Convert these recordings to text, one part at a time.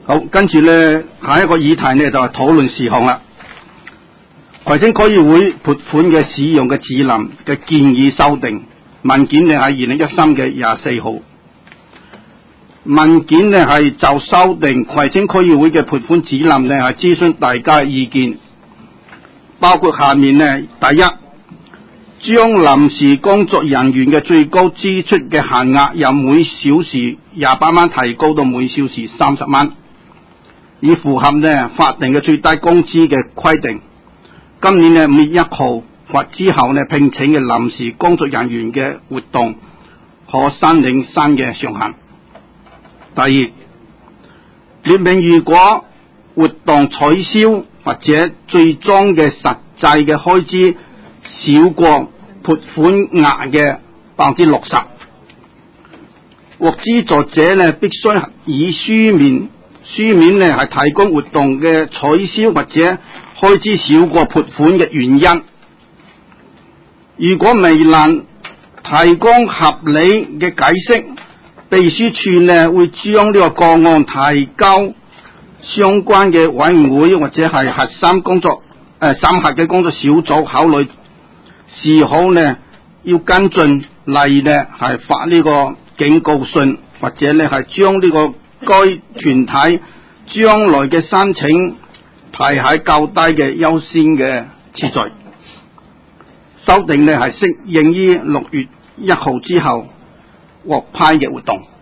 好，跟住咧下一個議題呢就係討論事項啦。葵青區議會撥款嘅使用嘅指南嘅建議修訂文件呢係2013嘅24號。文件呢係就修訂葵青區議會嘅撥款指南呢係諮詢大家意見，包括下面呢：第一，將臨時工作人員嘅最高支出嘅限額由每小時28蚊提高到每小時30蚊，以符合呢法定嘅最低工資嘅規定。今年呢5月1號或之後呢聘請嘅臨時工作人員嘅活動可申領新嘅上限。第二，列明如果活動取消或者最終嘅實際嘅開支少過撥款額嘅60%，獲資助者呢必須以書面呢係提供活動嘅取消或者開支少過撥款嘅原因。如果未能提供合理嘅解釋，秘書處呢會將呢個個案提交相關嘅委員會或者係核心工作審核嘅工作小組考慮是否呢要跟進，例呢係發呢個警告信，或者呢係將呢個該團體將來嘅申請排喺較低嘅優先嘅次序。修訂呢係適應於6月1號之後獲批嘅活動。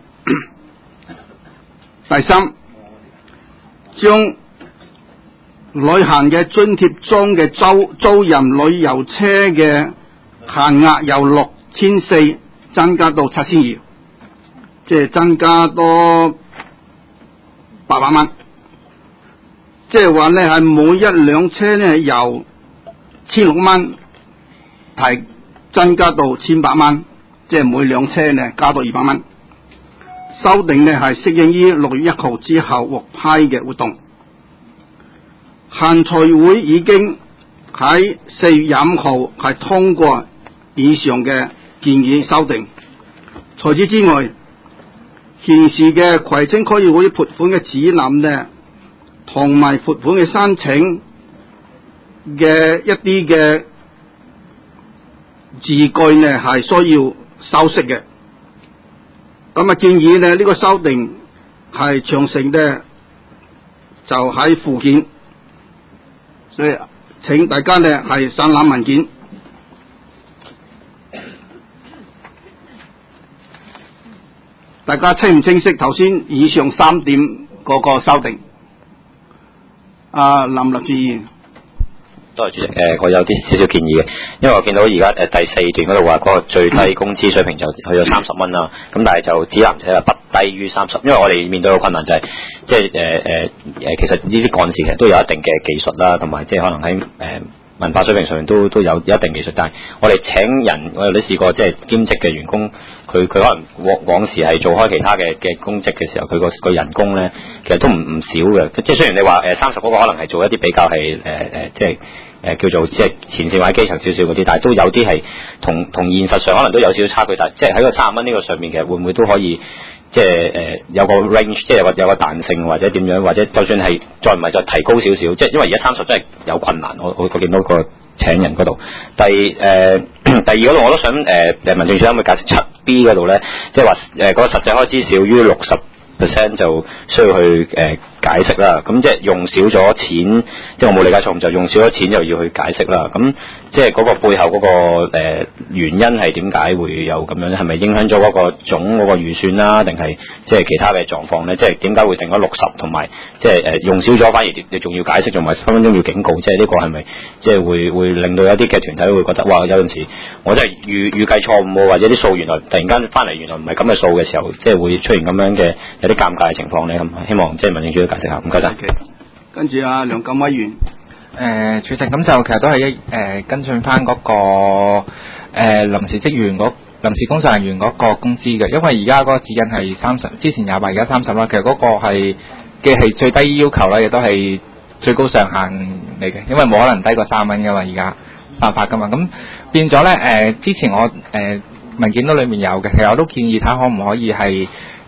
第三，將旅行嘅津貼中嘅租賃旅遊車嘅限額由6400增加到7200，即係增加多800蚊。即係話呢係每一輛車呢由1600蚊增加到1800蚊，即係每輛車呢加到200蚊。修訂呢係適應於6月1號之後獲批嘅活動。限財會已經喺4月25號係通過以上嘅建議修訂。除此之外，現時嘅葵青區議會撥款嘅指南呢，同埋撥款嘅申請嘅一啲嘅字句呢係需要修飾嘅。咁建議呢，呢個修訂係詳情呢就喺附件，所以請大家呢係省覽文件。大家清唔清晰頭先以上3點嗰個修訂？林立志議員。 多謝主席。我有啲少少建議嘅，因為我見到而家第4段嗰度話嗰個最低工資水平就去到30蚊啦，咁但係就指南寫話不低於30，因為我哋面對嘅困難就係即係其實呢啲幹事其實都有一定嘅技術啦，同埋即係可能喺文化水平上面都有一定技術，但係我哋請人，我哋都試過即係兼職嘅員工，佢可能往時係做開其他嘅公職嘅時候，佢個人工咧其實都唔少嘅。即係雖然你話30嗰個可能係做一啲比較係即係叫做即係前線或者基層少少嗰啲，但係都有啲係同現實上可能都有少少差距。但係即係喺個30蚊呢個上面，其實會唔會都可以即係有個 range， 即係有個彈性或者點樣，或者就算係再唔係再提高少少，即係因為而家30真係有困難。我見到個請人嗰度，第二嗰度我都想民政處可唔可以解釋 7B 嗰度咧，即係話嗰個實際開支少於60% 就需要去解釋啦。咁即係用少咗錢，即係我冇理解錯誤，就用少咗錢就要去解釋啦。咁即係嗰個背後嗰個原因係點解會有咁樣咧？係咪影響咗嗰個總嗰個預算啦？定係即係其他嘅狀況咧？即係點解會定咗60，同埋即係用少咗反而你仲要解釋，仲係分分鐘要警告？即係呢個係咪即係會令到有啲嘅團體會覺得哇，有陣時我真係預計錯誤，或者啲數原來突然間翻嚟原來唔係咁嘅數嘅時候，即係會出現咁樣嘅有啲尷尬嘅情況咧？咁希望即係民政處都解釋下，唔該晒。 跟住梁錦威員。 主席，咁就其實都係跟進翻嗰個臨時工作人員嗰個工資嘅，因為而家嗰個指引係30，之前28，而家30啦。其實嗰個係最低要求啦，亦都係最高上限嚟嘅，因為冇可能低過3蚊噶嘛，而家犯法噶嘛。咁變咗咧之前我文件都裏面有嘅，其實我都建議睇可唔可以係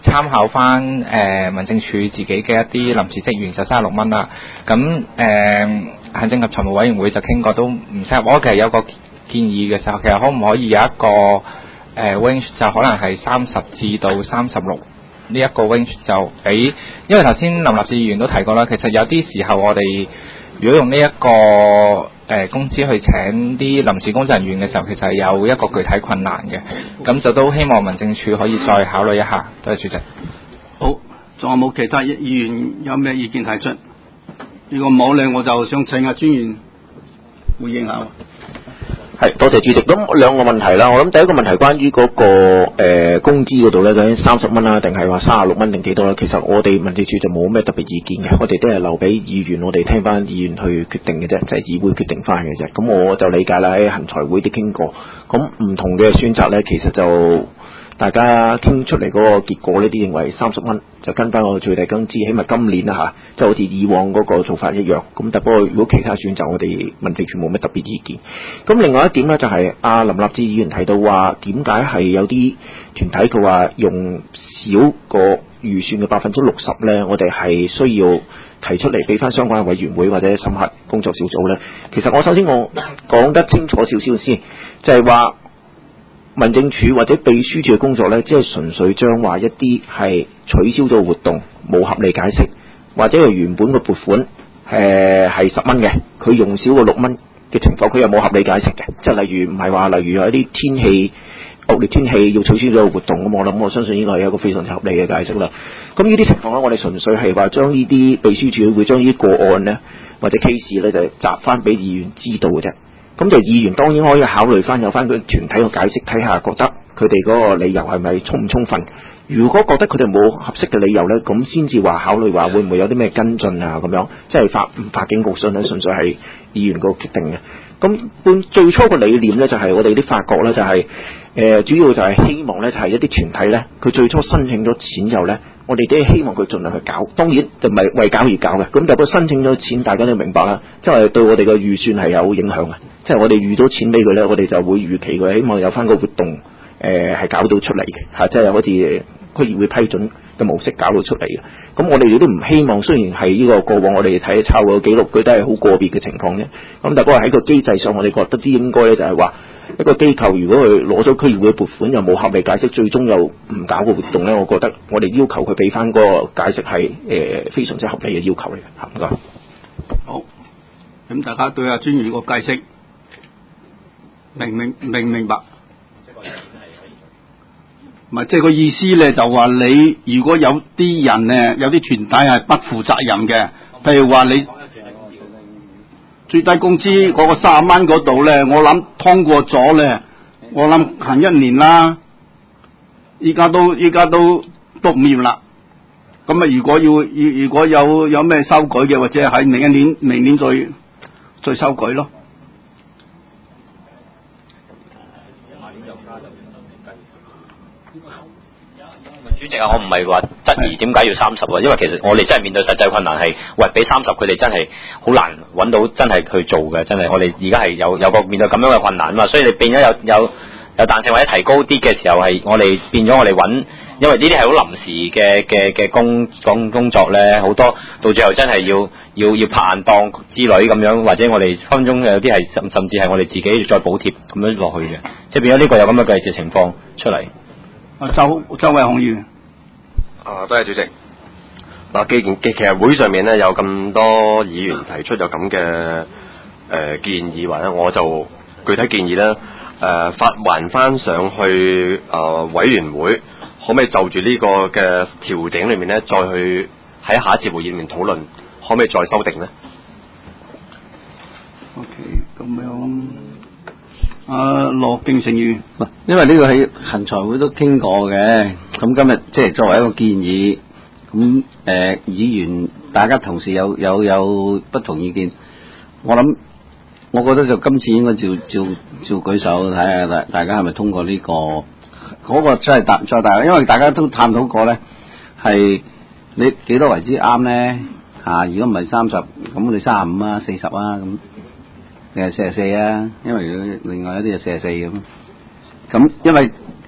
參考翻民政處自己嘅一啲臨時職員就36蚊啦。咁行政及財務委員會就傾過都唔適合。我其實有個建議嘅時候，其實可唔可以有一個range 就可能係30至到36呢一個 range 就俾，因為頭先林立志議員都提過啦，其實有啲時候我哋如果用呢一個工資去請啲臨時工作人員嘅時候，其實係有一個具體困難嘅，咁就都希望民政處可以再考慮一下。多謝主席。 好，仲有冇其他議員有咩意見提出？如果冇咧，我就想請阿專員回應下。 係，多謝主席。咁兩個問題啦，我諗第一個問題關於嗰個工資嗰度咧，究竟30蚊啦，定係話36蚊定幾多咧？其實我哋民政處就冇咩特別意見嘅，我哋都係留俾議員，我哋聽翻議員去決定嘅啫，就係議會決定翻嘅啫。咁我就理解啦，喺行財會都傾過，咁唔同嘅選擇咧，其實就大家傾出嚟嗰個結果呢，啲認為30蚊就跟翻個最低工資，起碼今年啦即係好似以往嗰個做法一樣。咁但不過如果其他選擇，我哋民政處冇咩特別意見。咁另外一點呢，就係林立志議員提到話，點解係有啲團體佢話用少個預算嘅60%呢？我哋係需要提出嚟俾翻相關嘅委員會或者審核工作小組呢。其實我首先我講得清楚少少先，就係話民政處或者秘書處嘅工作呢，即係純粹將話一啲係取消咗活動冇合理解釋，或者係原本嘅撥款係10蚊嘅，佢用少過6蚊嘅情況，佢又冇合理解釋嘅。即係例如唔係話，例如有一啲天氣惡劣天氣要取消咗個活動，咁我相信呢個係一個非常之合理嘅解釋啦。咁呢啲情況呢，我哋純粹係話將呢啲秘書處會將呢啲個案呢，或者 case 呢，就集翻俾議員知道嘅啫。咁就議員當然可以考慮翻有翻佢團體嘅解釋，睇下覺得佢哋嗰個理由係咪充唔充分。如果覺得佢哋冇合適嘅理由呢，咁先至話考慮話會唔會有啲咩跟進啊咁樣，即係發唔發警告信呢，純粹係議員個決定嘅。咁最初個理念呢，就係我哋啲發覺呢，就係主要就係希望呢，就係一啲團體呢，佢最初申請咗錢之後呢，我哋都係希望佢盡量去搞，當然就唔係為搞而搞嘅。咁就佢申請咗錢，大家都明白啦，即係對我哋嘅預算係有影響嘅。即係我哋預咗錢俾佢呢，我哋就會預期佢希望有翻個活動係搞到出嚟嘅，即係好似區議會批准嘅模式搞到出嚟嘅。咁我哋亦都唔希望，雖然係呢個過往我哋睇抄個記錄，佢都係好個別嘅情況啫。咁但不過喺個機制上，我哋覺得啲應該咧就係話一個機構如果佢攞咗區議會撥款又冇合理解釋，最終又唔搞個活動咧，我覺得我哋要求佢俾翻個解釋係非常之合理嘅要求嚟嘅。唔該。 好，咁大家對阿專員個解釋明白？唔係，即係個意思咧，就話你如果有啲人咧，有啲團體係不負責任嘅，譬如話你最低工資嗰個30蚊嗰度咧，我諗通過咗咧，我諗行1年啦，依家都唔要啦。咁啊，如果有咩修改嘅，或者喺明年再修改咯。 主席啊，我唔係話質疑點解要30喎，因為其實我哋真係面對實際困難係，俾30佢哋真係好難揾到真係去做嘅，真係我哋而家係有個面對咁樣嘅困難啊嘛，所以你變咗有彈性或者提高啲嘅時候係我哋變咗我哋揾，因為呢啲係好臨時嘅工作咧，好多到最後真係要拍硬檔之類咁樣，或者我哋分鐘有啲係甚至係我哋自己再補貼咁樣落去嘅，即係變咗呢個有咁樣嘅情況出嚟。 周偉雄議員。 多謝主席。嗱，其實會上面咧有咁多議員提出有咁嘅建議，或者我就具體建議咧發還翻上去委員會，可唔可以就住呢個嘅調整裏面咧，再去喺下一次會議裏面討論，可唔可以再修訂咧 ？OK， 咁樣。羅敬成議員， 因為呢個喺行財會都傾過嘅，咁今日即係作為一個建議，咁議員大家同事有不同意見，我覺得就今次應該照舉手睇下大家係咪通過呢個嗰個真係再大，因為大家都探討過咧，係你幾多為之啱咧嚇？如果唔係30，咁你35啊、40啊咁。44啊，因為另外一啲就44咁，因為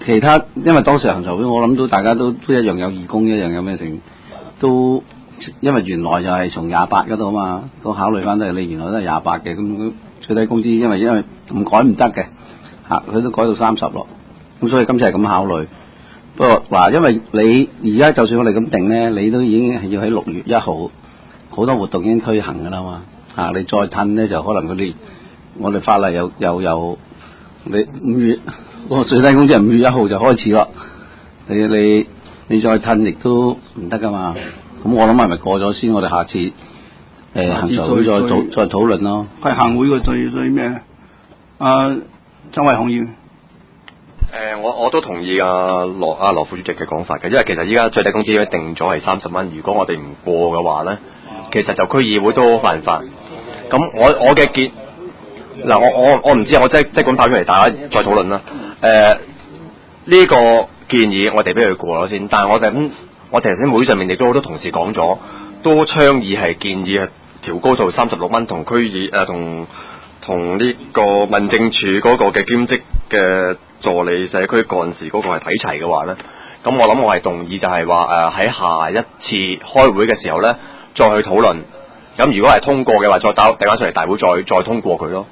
其他，因為當時行財會，我諗到大家都一樣有義工，一樣有咩成，都因為原來就係從28嗰度啊嘛，都考慮翻都係你原來都係28嘅，咁最低工資因為唔改唔得嘅嚇，佢都改到30咯，咁所以今次係咁考慮。不過嗱，因為你而家就算我哋咁定咧，你都已經係要喺6月1號好多活動已經推行㗎啦嘛嚇，你再褪咧就可能我哋法例又你5月個最低工資係5月1號就開始咯，你再褪亦都唔得㗎嘛。咁我諗係咪過咗先？我哋下次行財會再討論咯。 係行會嘅最咩？周偉雄議員。 我都同意羅副主席嘅講法嘅，因為其實依家最低工資定咗係30蚊，如果我哋唔過嘅話咧，其實就區議會都犯法。咁我嘅建嗱，我唔知，我即管拋出嚟，大家再討論啦。呢個建議我哋俾佢過咗先，但係我哋頭先會上面亦都好多同事講咗，都倡議係建議調高到36蚊，同區議同呢個民政處嗰個嘅兼職嘅助理社區幹事嗰個係睇齊嘅話咧，咁我諗我係動議就係話喺下一次開會嘅時候咧，再去討論。咁如果係通過嘅話，再遞翻上嚟大會再通過佢咯。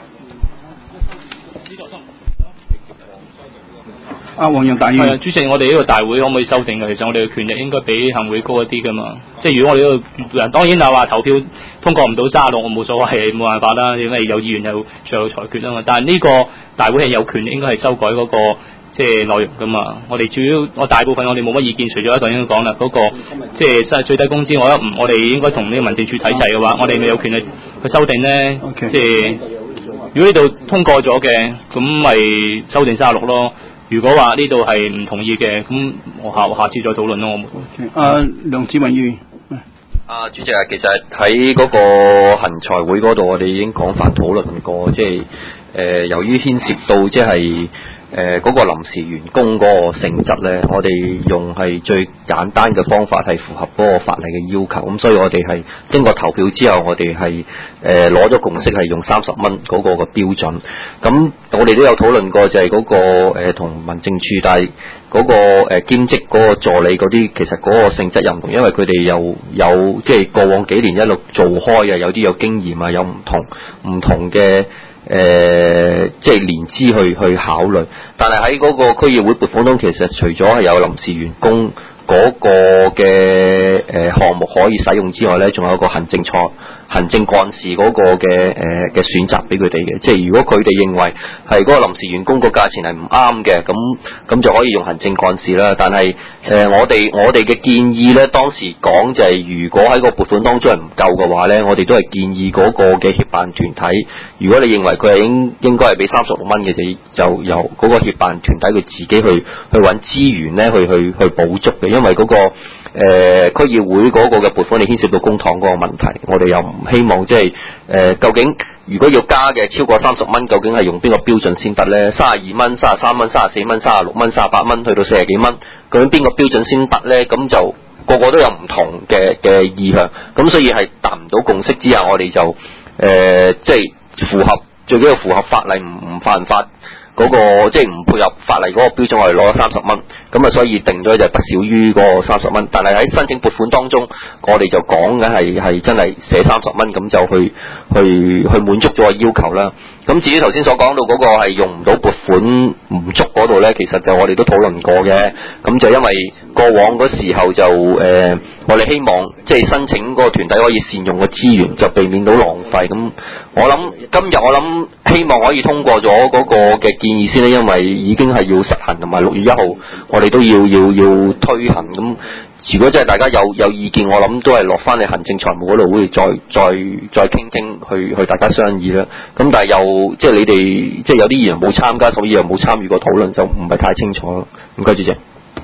黃洋達議員， 主席，我哋呢個大會可唔可以修訂嘅？其實我哋嘅權力應該比行會高一啲噶嘛。即係如果我哋呢個人，當然係話投票通過唔到36，我冇所謂，冇辦法啦，因為有議員有最後裁決啊嘛。但係呢個大會係有權力應該係修改嗰個即係內容噶嘛。我哋主要我大部分我哋冇乜意見，除咗一個應該講啦，嗰個即係最低工資，我哋應該同呢個民政處睇齊嘅話，我哋咪有權力去修訂咧。即係如果呢度通過咗嘅，咁咪修訂36咯。如果話呢度係唔同意嘅，咁我下次再討論咯。 梁志文議員， 主席啊，其實喺嗰個行財會嗰度，我哋已經廣泛討論過，即係由於牽涉到即係嗰個臨時員工嗰個性質咧，我哋用係最簡單嘅方法係符合嗰個法例嘅要求，咁所以我哋係經過投票之後，我哋係攞咗共識係用30蚊嗰個嘅標準。咁我哋都有討論過，就係嗰個同民政處，但係嗰個兼職嗰個助理嗰啲，其實嗰個性質又唔同，因為佢哋有即係過往幾年一路做開嘅，有啲有經驗啊，有唔同嘅即係年資去考慮。但係喺嗰個區議會撥款中，其實除咗係有臨時員工嗰個嘅項目可以使用之外咧，仲有一個行政幹事嗰個嘅選擇俾佢哋嘅。即係如果佢哋認為係嗰個臨時員工個價錢係唔啱嘅，咁就可以用行政幹事啦。但係我哋嘅建議咧，當時講就係如果喺個撥款當中係唔夠嘅話咧，我哋都係建議嗰個嘅協辦團體，如果你認為佢係應該係俾36蚊嘅，就由嗰個協辦團體佢自己去揾資源咧去補足嘅，因為嗰個區議會嗰個嘅撥款，你牽涉到公帑嗰個問題，我哋又唔希望即係究竟如果要加嘅超過30蚊，究竟係用邊個標準先得咧？32蚊、33蚊、34蚊、36蚊、38蚊，去到40幾蚊，究竟邊個標準先得咧？咁就個個都有唔同嘅意向，咁所以係達唔到共識之下，我哋就即係最緊要符合法例，唔犯法。嗰個即係唔配合法例嗰個標準，我哋攞咗30蚊，咁啊所以定咗就不少於嗰個30蚊。但係喺申請撥款當中，我哋就講緊係真係寫30蚊，咁就去滿足咗個要求啦。咁至於頭先所講到嗰個係用唔到撥款唔足嗰度咧，其實就我哋都討論過嘅。咁就因為過往嗰時候就我哋希望即係申請嗰個團體可以善用個資源，就避免到浪費。咁我諗今日希望可以通過咗嗰個嘅建議先咧，因為已經係要實行，同埋6月1號我哋都要推行。咁如果真係大家有意見，我諗都係落翻嚟行政財務嗰度會再傾去大家商議啦。咁但係又即係你哋即係有啲議員冇參加，所以又冇參與過討論，就唔係太清楚咯。唔該，主席。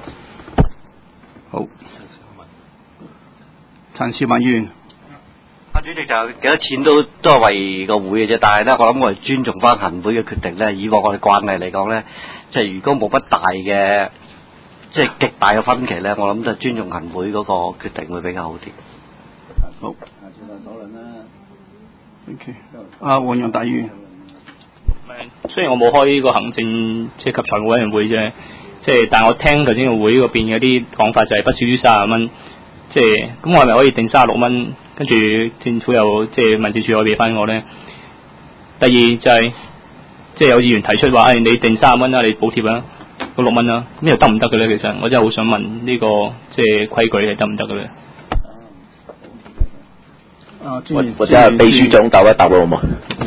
好，陳兆文議員。 主席就幾多錢都係為個會嘅啫，但係咧，我諗我哋尊重翻行會嘅決定咧。以往我哋慣例嚟講咧，即係如果冇乜大嘅，即係極大嘅分歧咧，我諗就尊重行會嗰個決定會比較好啲。 好，下次再討論啦。OK，黃洋達議員。 雖然我冇開呢個行政即係及財務委員會啫， 即係但係我聽頭先個會嗰邊有啲講法就係不少於30蚊，即係咁我係咪可以定36蚊？跟住政府又即係民政處可以俾翻我咧？第二就係、即係有議員提出話，你定30蚊啦，你補貼啦，6蚊啦，咁又得唔得嘅咧？其實我真係好想問呢、個即係規矩係得唔得嘅咧？ 或者係秘書長答一答好嘛？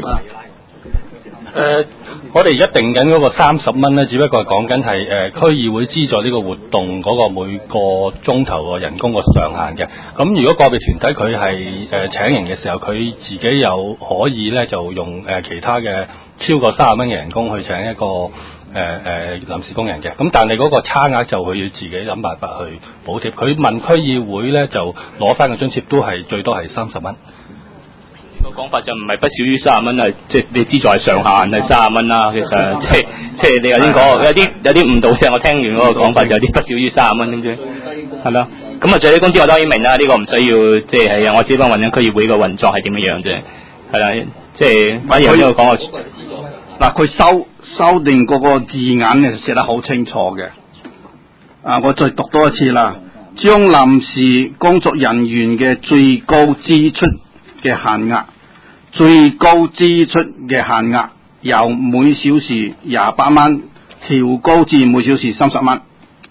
我哋而家定緊嗰個30蚊咧，只不過係講緊係區議會資助呢個活動嗰個每個鐘頭個人工個上限嘅。咁如果個別團體佢係請人嘅時候，佢自己有可以咧就用其他嘅超過30蚊嘅人工去請一個臨時工人嘅。咁但係嗰個差額就佢要自己諗辦法去補貼。佢問區議會咧就攞翻個津貼都係最多係30蚊。 個講法就唔係不少於30蚊，係即係你資助係上限係30蚊啦。其實即係你頭先講有啲誤導啫。我聽完嗰個講法就有啲不少於30蚊，知唔知？係咯。咁啊，最低工資我當然明啦，呢個唔需要即係我只不過問緊區議會個運作係點樣啫。係啦，即係反而有呢個講嗱，佢修訂嗰個字眼咧寫得好清楚嘅。我再讀多一次啦，將臨時工作人員嘅最高支出嘅限額，最高支出嘅限額由每小時28蚊調高至每小時30蚊。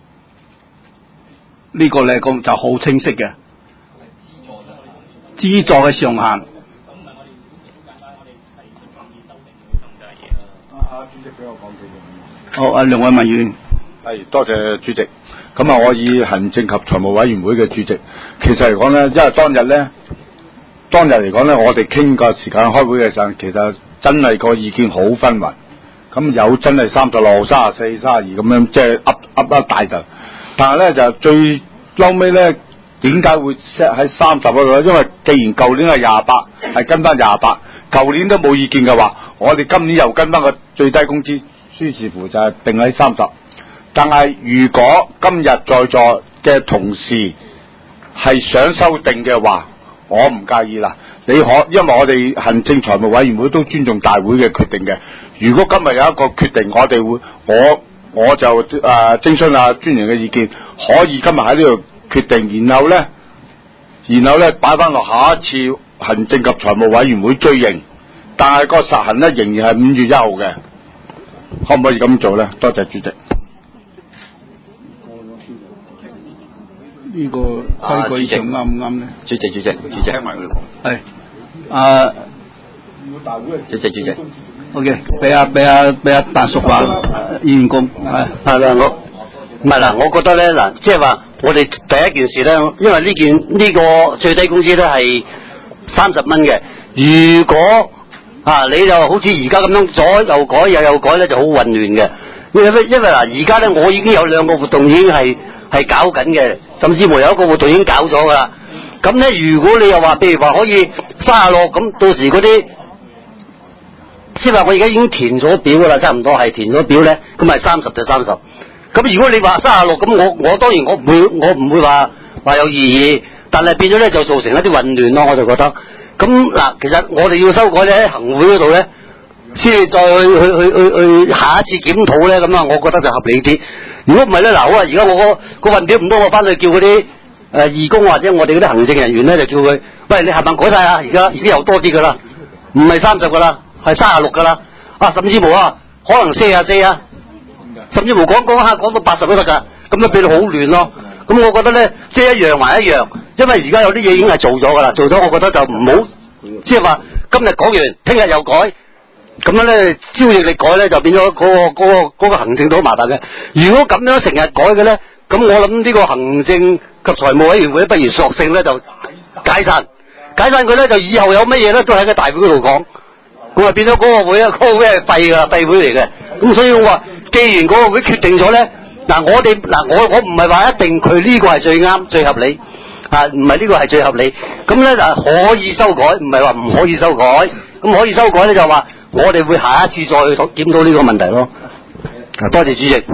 呢個咧講就好清晰嘅，資助嘅上限。 主席俾我講幾句。 好，梁偉文議員。 係，多謝主席。咁啊，我以行政及財務委員會嘅主席，其實嚟講咧，因為當日嚟講咧，我哋傾個時間開會嘅時候，其實真係個意見好紛紜。咁有真係36、34、32咁樣，即係噏一大陣。但係咧就最嬲尾咧，點解會 set 喺30嗰度咧？因為既然舊年係28，係跟翻28，舊年都冇意見嘅話，我哋今年又跟翻個最低工資，於是乎就係定喺30。但係如果今日在座嘅同事係想修訂嘅話，我唔介意啦。因為我哋行政財務委員會都尊重大會嘅決定嘅。如果今日有一個決定，我哋會我就徵詢專員嘅意見，可以今日喺呢度決定，然後咧擺翻落下一次行政及財務委員會追認，但係個實行咧仍然係5月1號嘅，可唔可以咁做咧？多謝主席。 呢個規矩上啱唔啱咧？ 主席，聽埋佢講。 係， 主席。 OK，俾阿達叔話議員工係啦，我覺得咧嗱，即係話我哋第一件事咧，因為呢個最低工資咧係30蚊嘅，如果你就好似而家咁樣左又改右改咧，就好混亂嘅。因為嗱，而家咧我已經有2個活動已經係搞緊嘅，甚至乎有一個活動已經搞咗噶啦。咁咧，如果你又話，譬如話可以36，咁到時嗰啲，即係話我而家已經填咗表噶啦，差唔多係填咗表咧，咁係30就30。咁如果你話36，咁我當然我唔會話有異議，但係變咗咧就造成一啲混亂咯，我就覺得。咁嗱，其實我哋要修改咧喺行會嗰度咧，先至再去下一次檢討咧，咁啊，我覺得就合理啲。如果唔係咧，嗱，好啊，而家我個份表唔多，我翻去叫嗰啲義工或者我哋嗰啲行政人員咧，就叫佢，喂，你係咪改晒啊？而家已經有多啲噶啦，唔係30噶啦，係36噶啦，甚至乎可能44啊，甚至乎講到80都得噶，咁樣變到好亂咯。咁我覺得咧，即係一樣還一樣，因為而家有啲嘢已經係做咗噶啦，做咗我覺得就唔好，即係話今日講完，聽日又改。咁樣咧，朝夕力改咧，就變咗嗰個行政都好麻煩嘅。如果咁樣成日改嘅咧，咁我諗呢個行政及財務委員會不如索性咧就解散佢咧，就以後有乜嘢咧都喺個大會嗰度講。咁啊變咗嗰個會係廢噶啦，廢會嚟嘅。咁所以我話，既然嗰個會決定咗咧，我唔係話一定佢呢個係最啱最合理，唔係呢個係最合理。咁咧可以修改，唔係話唔可以修改。咁可以修改咧就話。我哋會下一次再檢討呢個問題咯。多謝主席。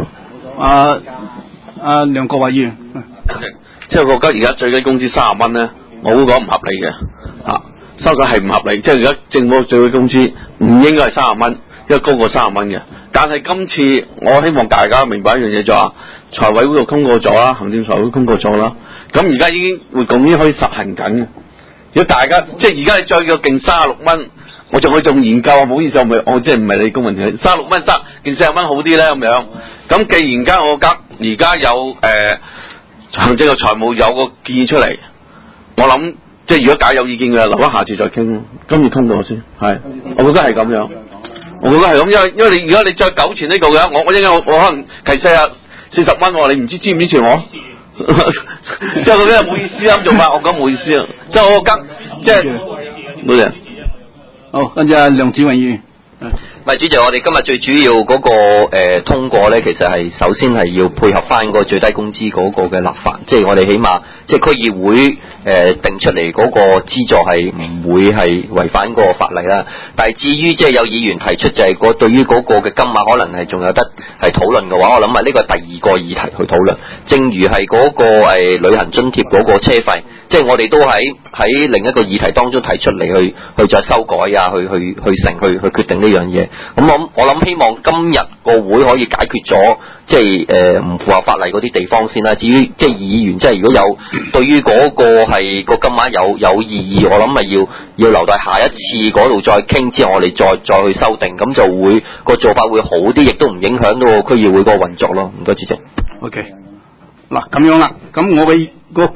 梁國偉議員。 即係我覺得而家最低工資30蚊咧，我會講唔合理嘅。收實係唔合理，即係而家政府最低工資唔應該係30蚊，因為高過30蚊嘅。 但係今次我希望大家明白一樣嘢就話，財委會度通過咗啦，行政財委會通過咗啦，咁而家已經活動已經可以實行緊嘅。如果大家即係而家你再叫勁36蚊，我仲研究啊，唔好意思，我即係唔係你公民團體36蚊勁40蚊好啲咧咁樣。咁既然間我而家有行政嘅財務有個建議出嚟，我諗即係如果大家有意見嘅，留翻下次再傾，今次通過先，係，我覺得係咁樣。我覺得係咁，因為你而家你再糾纏呢個嘅，我一陣我可能提40蚊，你唔知唔支持我？即係我覺得冇意思咁做法，我講冇意思啊！即係我覺得即係冇嘢。 好，跟住阿梁子穎議員。 唔係主席，我哋今日最主要嗰、通過咧，其實係首先係要配合翻個最低工資嗰個嘅立法，即係我哋起碼即係區議會定出嚟嗰個資助係唔會係違反嗰個法例啦。但係至於即係有議員提出就係對於嗰個嘅金額可能係仲有得係討論嘅話，我諗啊呢個係第二個議題去討論。正如係嗰個旅行津貼嗰個車費，即係我哋都喺另一個議題當中提出嚟去再修改啊，去決定呢樣嘢。咁我諗希望今日個會可以解決咗即係唔符合法例嗰啲地方先啦。至於即係議員即係如果有對於嗰個係個金額有異議，我諗咪要留待下一次嗰度再傾，之後我哋再去修訂，咁就會個做法會好啲，亦都唔影響到個區議會個運作咯。唔該主席。 OK， 嗱咁樣啦，咁我嘅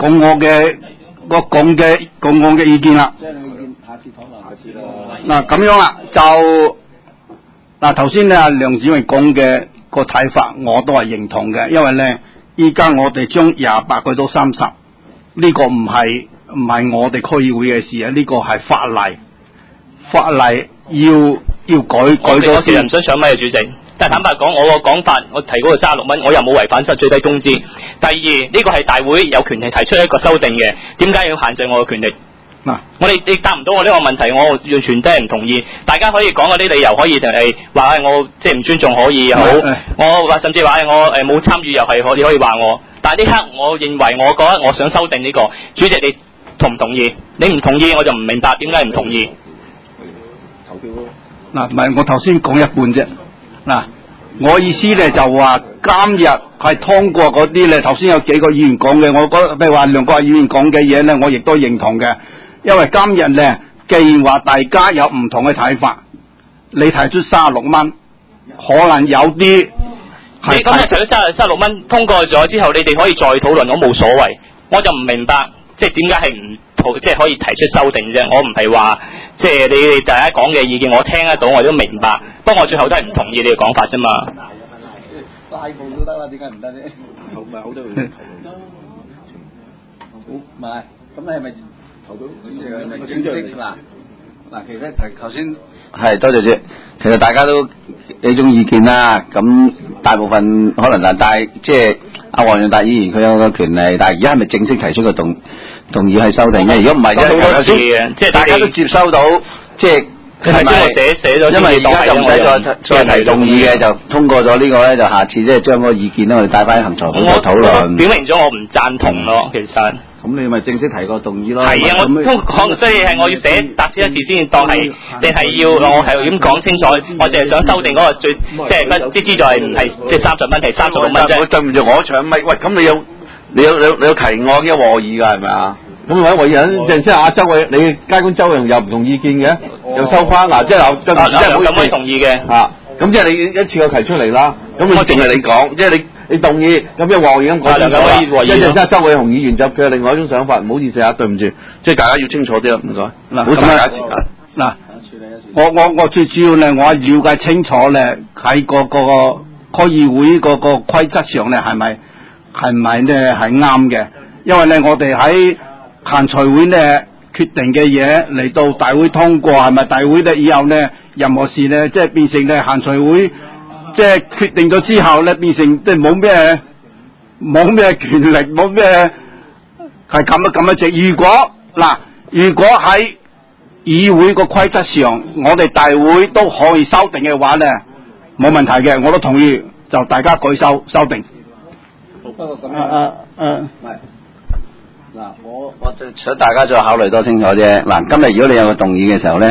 講我嘅意見啦。即係你意見，下次討論下次咯。嗱咁樣啦，就。嗱，頭先咧，梁子穎講嘅個睇法，我都係認同嘅，因為咧，依家我哋將28改到30，呢個唔係我哋區議會嘅事啊，呢個係法例要改咗先。 唔想上咪啊，主席。但係坦白講，我個講法，我提嗰個36蚊，我又冇違反最低工資。第二，呢個係大會有權利提出一個修訂嘅，點解要限制我嘅權力？嗱，你答唔到我呢個問題，我完全真係唔同意。大家可以講嗰啲理由，可以就係話我即係唔尊重可以又好，我話甚至話我冇參與又係你可以話我。但係呢刻我認為我覺得我想修訂呢個，主席你同唔同意？你唔同意我就唔明白點解唔同意。 投票咯。嗱，唔係我頭先講一半啫。嗱，我意思咧就話今日係通過嗰啲咧，頭先有幾個議員講嘅，我覺得譬如話梁國議員講嘅嘢咧，我亦都認同嘅。因為今日咧，既然話大家有唔同嘅睇法，你提出36蚊，可能有啲你今日提出36蚊通過咗之後，你哋可以再討論，我冇所謂。我就唔明白，即係點解係唔即係可以提出修訂啫？我唔係話即係你哋大家講嘅意見，我聽得到，我都明白。不過我最後都係唔同意你嘅講法啫嘛。拉布都得啦，點解唔得啫？唔係好多嘢討論。唔係，咁你係咪？正式嗱，其實頭先係多謝主席。其實大家都呢種意見啦，咁大部分可能但係即係阿黃潤達議員佢有個權利，但係而家係咪正式提出個動議係修訂嘅？如果唔係頭先即係大家都接收到，即係係咪寫咗？因為而家就唔使再提動議嘅，就通過咗呢個咧，就下次即係將個意見咧，我哋帶翻行財會再討論。 表明咗我唔贊同咯，其實。 咁你咪正式提個動議咯。 係啊，我都講，所以係我要寫答先一次先當係，定係要我係點講清楚？我淨係想修訂嗰個最即係乜啲資助係唔係即係30蚊係36蚊啫。 對唔住，我搶咪喂，咁你有提案嘅和議㗎係咪啊？咁或者和議人即係阿周偉，你街官周偉又唔同意見嘅，又收翻嗱，即係有即係咁可以同意嘅嚇。咁即係你一次過提出嚟啦。咁我淨係你講，即係你動議，咁即係和議咁講清楚啦。一陣間周偉雄議員就佢有另外一種想法，唔好意思啊，對唔住，即係大家要清楚啲啦，唔該。嗱，唔好嘥時間。嗱，我最主要咧，我了解清楚咧，喺個區議會個規則上咧，係咪咧係啱嘅？因為咧，我哋喺行財會咧決定嘅嘢嚟到大會通過，係咪大會咧以後咧任何事咧，即係變成咧行財會。即係決定咗之後咧，變成即係冇咩權力，冇咩係咁一隻。如果喺議會個規則上，我哋大會都可以修訂嘅話咧，冇問題嘅，我都同意，就大家舉手修訂。不過咁樣唔係嗱，我想大家再考慮多清楚啫。嗱，今日如果你有個動議嘅時候咧，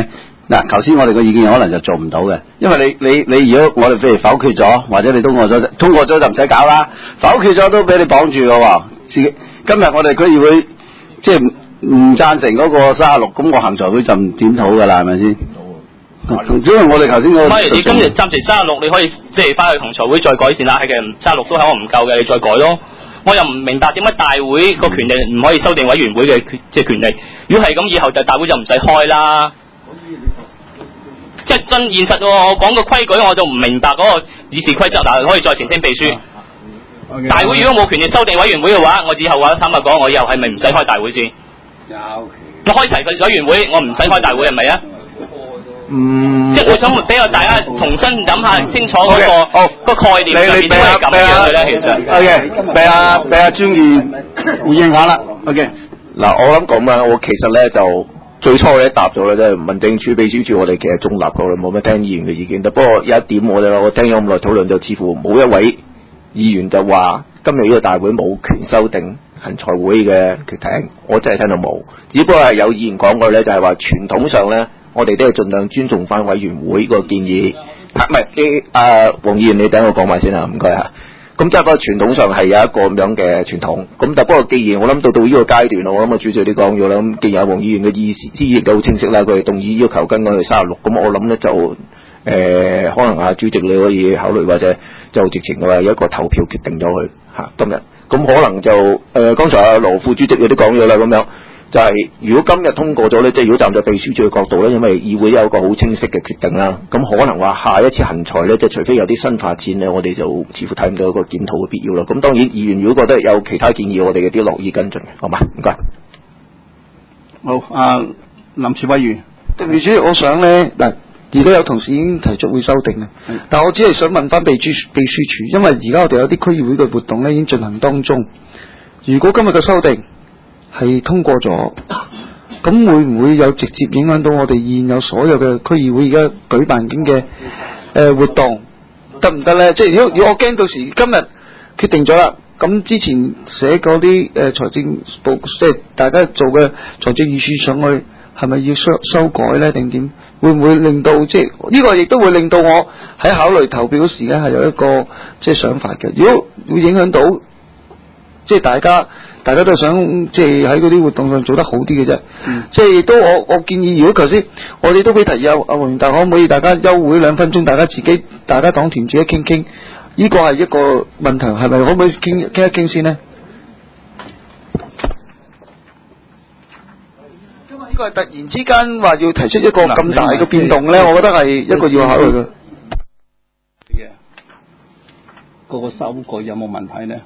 嗱，頭先我哋個意見可能就做唔到嘅，因為你如果我哋譬如否決咗，或者你通過咗就唔使搞啦，否決咗都俾你綁住嘅喎。今日我哋區議會即係唔贊成嗰個36，咁個行財會就唔檢討㗎啦，係咪先？因為我哋頭先個， 你今日暫時36，你可以即係翻去同財會再改善啦。係嘅，36都係我唔夠嘅，你再改咯。我又唔明白點解大會個權力唔可以修訂委員會嘅即係權力。如果係咁，以後就大會就唔使開啦。即係真現實喎，我講個規矩我就唔明白嗰個議事規則嗱，可以再澄清秘書。大會如果冇權力修訂委員會嘅話，我以後話坦白講，我以後係咪唔使開大會先？我開齊個委員會，我唔使開大會係咪啊？即係我想俾大家重新諗下清楚嗰個概念上面都係咁樣嘅咧，其實。 OK，俾阿專員回應下啦。OK， 嗱，我諗咁啊，我其實咧就最初咧答咗啦，即係民政處秘書處，我哋其實中立過啦，冇乜聽議員嘅意見。不過有一點我聽咗咁耐討論，就似乎冇一位議員就話今日呢個大會冇權修訂行財會嘅決定，我真係聽到冇。只不過係有議員講過咧，就係話傳統上咧，我哋都係盡量尊重翻委員會個建議。唔係啲黃議員，你等我講埋先啊，唔該嚇。咁即係不過傳統上係有一個咁樣嘅傳統。咁但不過既然我諗到呢個階段，我諗主席你講咗啦。咁既然有黃議員嘅意思都好清晰啦，佢哋動議要求跟我哋36，咁我諗咧就可能主席你可以考慮或者就直情嘅話有一個投票決定咗佢嚇今日。咁可能就剛才阿羅副主席有啲講咗啦，咁樣就係如果今日通過咗咧，即係如果站在秘書處嘅角度咧，因為議會有一個好清晰嘅決定啦，咁可能話下一次行財咧，即係除非有啲新發展咧，我哋就似乎睇唔到一個檢討嘅必要啦。咁當然議員如果覺得有其他建議，我哋有啲樂意跟進嘅，好嘛？唔該。 好，林慈委員， 對唔住，我想咧嗱。而家有同事已經提出會修訂啦，但我只係想問翻秘書處，因為而家我哋有啲區議會嘅活動咧已經進行當中。如果今日嘅修訂係通過咗，咁會唔會有直接影響到我哋現有所有嘅區議會而家舉辦緊嘅活動得唔得咧？即係如果我驚到時今日決定咗啦，咁之前寫嗰啲財政部即係大家做嘅財政預算上去，係咪要修改咧？定點？會唔會令到即係呢個亦都會令到我喺考慮投票嗰時間係有一個即係想法嘅？如果會影響到即係大家都係想即係喺嗰啲活動上做得好啲嘅啫。即係亦都我建議，如果頭先我哋都俾提議阿黃元達，可唔可以大家休會2分鐘，大家黨團自己傾傾？呢個係一個問題，係咪可唔可以傾一傾先呢？呢個係突然之間話要提出一個咁大嘅變動咧，我覺得係一個要考慮嘅。 嗰個修改有冇問題咧？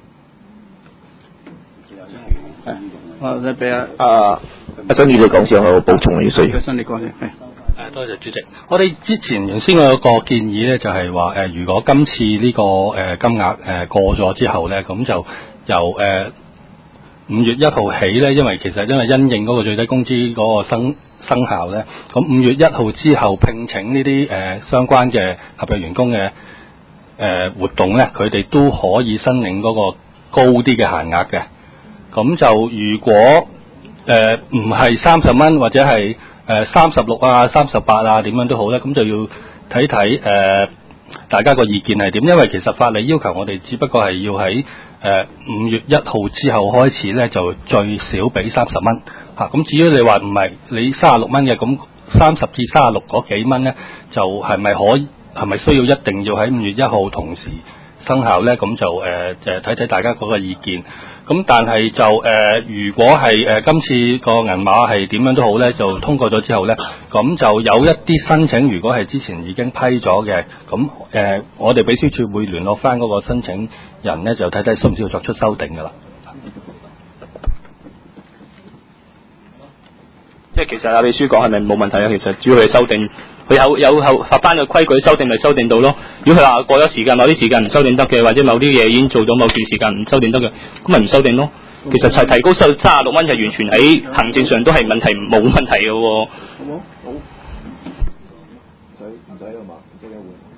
你俾阿新宇你講先，我補充你需要。 新你講先。 多謝主席。我哋之前原先有個建議咧，就係話如果今次呢個金額過咗之後咧，咁就由5月1號起咧，因為因應嗰個最低工資嗰個生效咧，咁5月1號之後聘請呢啲相關嘅合約員工嘅活動咧，佢哋都可以申領嗰個高啲嘅限額嘅。咁就如果唔係30蚊或者係36啊、38啊點樣都好咧，咁就要睇睇大家個意見係點，因為其實法例要求我哋只不過係要喺5月1號之後開始咧，就最少俾30蚊嚇。咁至於你話唔係你36蚊嘅，咁30至36嗰幾蚊咧，就係咪需要一定要喺5月1號同時生效咧？咁就睇睇大家嗰個意見。咁但係就如果係今次個銀碼係點樣都好咧，就通過咗之後咧，咁就有一啲申請，如果係之前已經批咗嘅，咁我哋秘書處會聯絡翻嗰個申請人咧，就睇睇需唔需要作出修訂噶啦。 即係其實阿秘書講係咪冇問題啊？其實主要係修訂，佢有合翻嘅規矩修訂咪修訂到咯。如果佢話過咗時間，某啲時間唔修訂得嘅，或者某啲嘢已經做咗某段時間唔修訂得嘅，咁咪唔修訂咯。其實提高36蚊就完全喺行政上都係問題冇問題嘅喎。 好，唔使啊嘛，唔使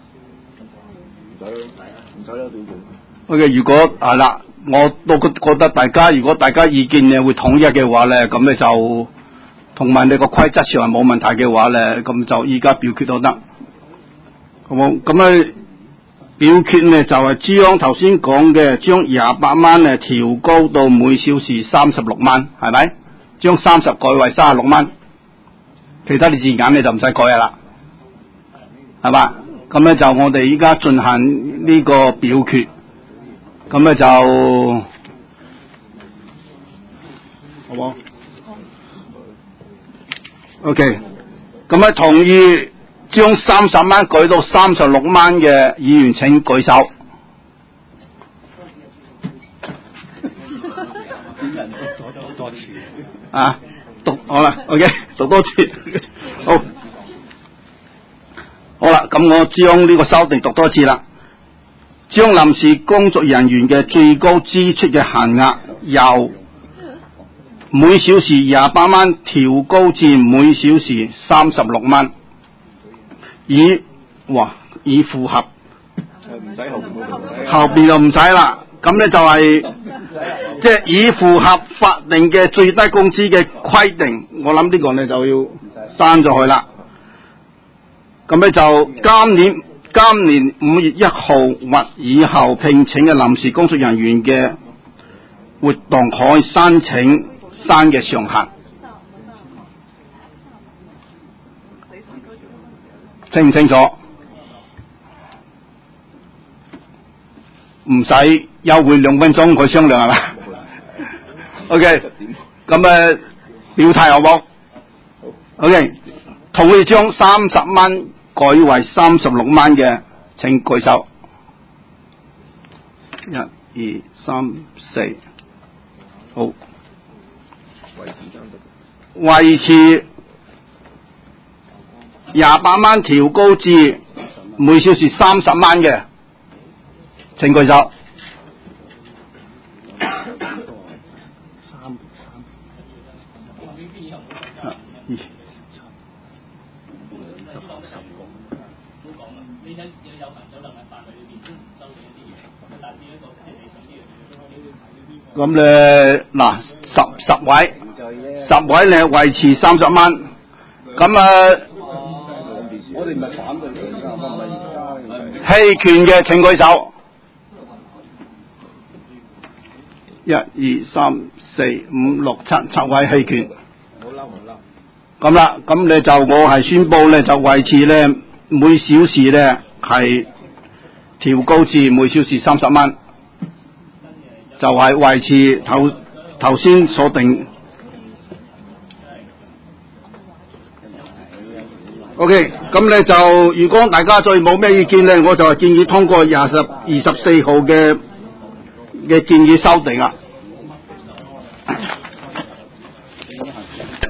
啦，表決。 OK， 如果係啦，我都覺得如果大家意見咧會統一嘅話咧，咁咧就同埋你個規則上係冇問題嘅話咧，咁就依家表決都得，好冇？咁咧表決咧就係將頭先講嘅將28蚊咧調高到每小時36蚊，係咪？將30改為36蚊，其他啲字眼咧就唔使改啦，係嘛？咁咧就我哋依家進行呢個表決，咁咧就好冇 ？OK， 咁咧同意將30蚊改到36蚊嘅議員請舉手。啊，讀好啦 ，OK， 讀多次，好，好啦，咁我將呢個修訂讀多次啦，將臨時工作人員嘅最高支出嘅限額由每小時28蚊調高至每小時36蚊，以符合後邊就唔使啦，咁咧就係即係以符合法定嘅最低工資嘅規定，我諗呢個咧就要刪咗佢啦。咁咧就今年5月1號或以後聘請嘅臨時工作人員嘅活動可以申請新嘅上限，清唔清楚？唔使休會2分鐘去商量係嘛？OK， 咁表態好冇 ？OK， 同意將30蚊改為36蚊嘅，請舉手。1、2、3、4，好。維持28蚊調高至每小時30蚊嘅，請舉手。咁咧嗱，10位咧維持30蚊，咁我哋唔係反對棄權嘅請舉手。1、2、3、4、5、6、7位棄權。咁啦，咁你就我係宣佈咧，就維持咧每小時咧係調高至每小時30蚊，就係維持頭先所定。OK， 咁咧就如果大家再冇咩意見咧，我就建議通過24號嘅建議修訂啦。